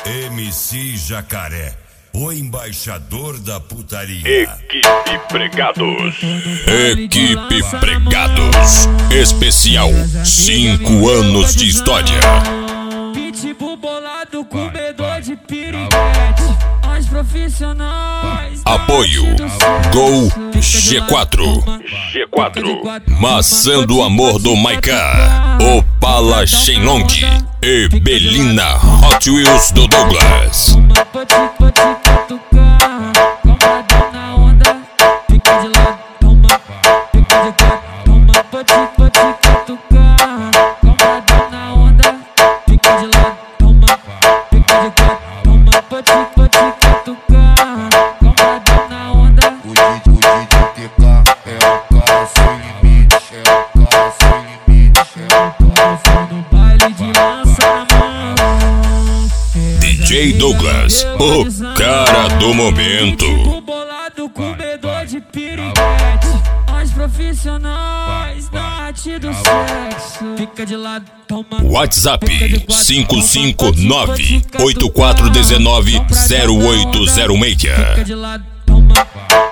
MC Jacaré, o embaixador da putaria. Equipe Pregados. Equipe Pregados. Especial 5 anos de história. Pitbull bolado, comedor de piriguete. Os profissionais. Apoio Gol G4. Maçã do Amor do Maiká, Opala Shenlong e Belina Hot Wheels do Douglas. DJ Douglas, o cara do momento. Bolado, comedor de piriguete. Os profissionais da arte do sexo. Fica de lado, toma. WhatsApp 559-8419-0806. Fica de lado, toma.